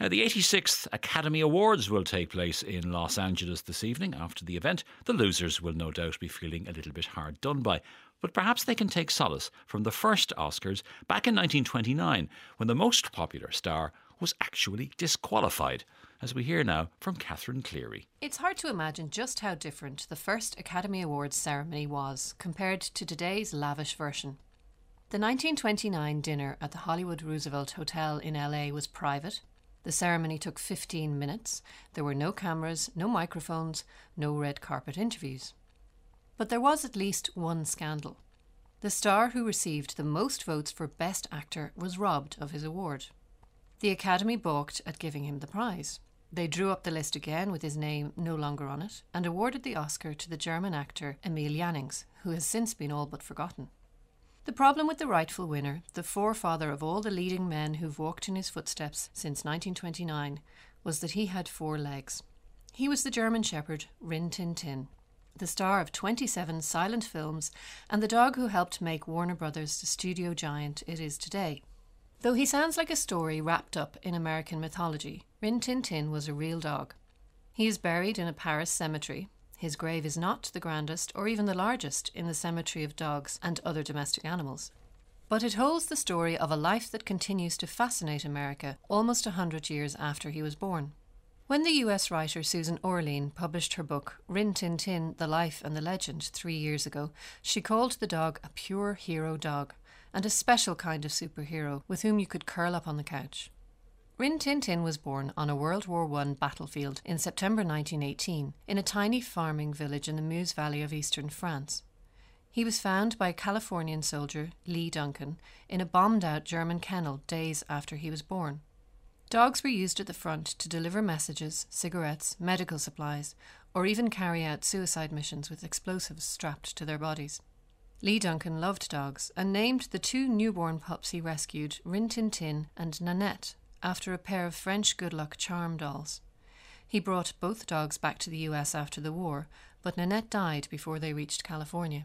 Now, the 86th Academy Awards will take place in Los Angeles this evening. After the event, the losers will no doubt be feeling a little bit hard done by. But perhaps they can take solace from the first Oscars back in 1929, when the most popular star was actually disqualified, as we hear now from Catherine Cleary. It's hard to imagine just how different the first Academy Awards ceremony was compared to today's lavish version. The 1929 dinner at the Hollywood Roosevelt Hotel in LA was private. The ceremony took 15 minutes. There were no cameras, no microphones, no red carpet interviews. But there was at least one scandal. The star who received the most votes for Best Actor was robbed of his award. The Academy balked at giving him the prize. They drew up the list again with his name no longer on it and awarded the Oscar to the German actor Emil Jannings, who has since been all but forgotten. The problem with the rightful winner, the forefather of all the leading men who've walked in his footsteps since 1929, was that he had 4 legs. He was the German shepherd Rin Tin Tin, the star of 27 silent films and the dog who helped make Warner Brothers the studio giant it is today. Though he sounds like a story wrapped up in American mythology, Rin Tin Tin was a real dog. He is buried in a Paris cemetery. His grave is not the grandest or even the largest in the cemetery of dogs and other domestic animals. But it holds the story of a life that continues to fascinate America almost 100 years after he was born. When the US writer Susan Orlean published her book Rin Tin Tin, The Life and the Legend 3 years ago, she called the dog a pure hero dog and a special kind of superhero with whom you could curl up on the couch. Rin Tin Tin was born on a World War I battlefield in September 1918 in a tiny farming village in the Meuse Valley of eastern France. He was found by a Californian soldier, Lee Duncan, in a bombed-out German kennel days after he was born. Dogs were used at the front to deliver messages, cigarettes, medical supplies, or even carry out suicide missions with explosives strapped to their bodies. Lee Duncan loved dogs and named the 2 newborn pups he rescued Rin Tin Tin and Nanette, after a pair of French good luck charm dolls. He brought both dogs back to the US after the war, but Nanette died before they reached California.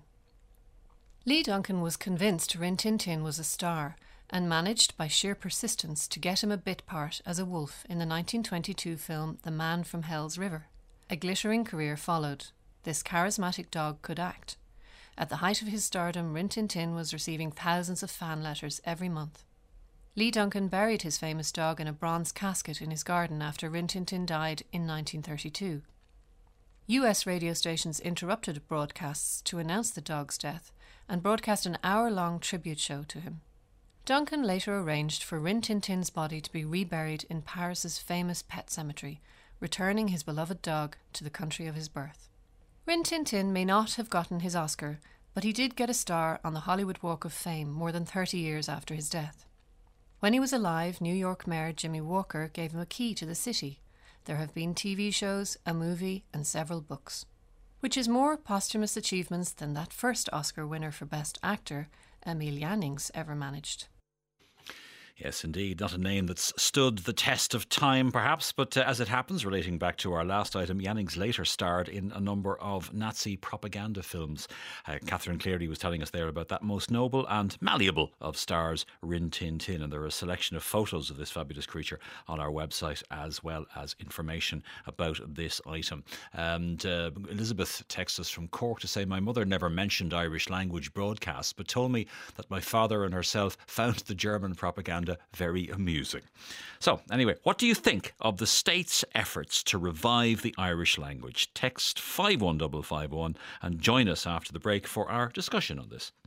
Lee Duncan was convinced Rin Tin Tin was a star and managed by sheer persistence to get him a bit part as a wolf in the 1922 film The Man from Hell's River. A glittering career followed. This charismatic dog could act. At the height of his stardom, Rin Tin Tin was receiving thousands of fan letters every month. Lee Duncan buried his famous dog in a bronze casket in his garden after Rin Tin Tin died in 1932. US radio stations interrupted broadcasts to announce the dog's death and broadcast an hour-long tribute show to him. Duncan later arranged for Rin Tin Tin's body to be reburied in Paris's famous pet cemetery, returning his beloved dog to the country of his birth. Rin Tin Tin may not have gotten his Oscar, but he did get a star on the Hollywood Walk of Fame more than 30 years after his death. When he was alive, New York Mayor Jimmy Walker gave him a key to the city. There have been TV shows, a movie, and several books. Which is more posthumous achievements than that first Oscar winner for Best Actor, Emil Jannings, ever managed. Yes, indeed. Not a name that's stood the test of time, perhaps, but as it happens, relating back to our last item, Jannings later starred in a number of Nazi propaganda films. Catherine Cleary was telling us there about that most noble and malleable of stars, Rin Tin Tin, and there are a selection of photos of this fabulous creature on our website, as well as information about this item. And Elizabeth texts us from Cork to say, my mother never mentioned Irish language broadcasts, but told me that my father and herself found the German propaganda very amusing. So, anyway, what do you think of the state's efforts to revive the Irish language? Text 51551 and join us after the break for our discussion on this.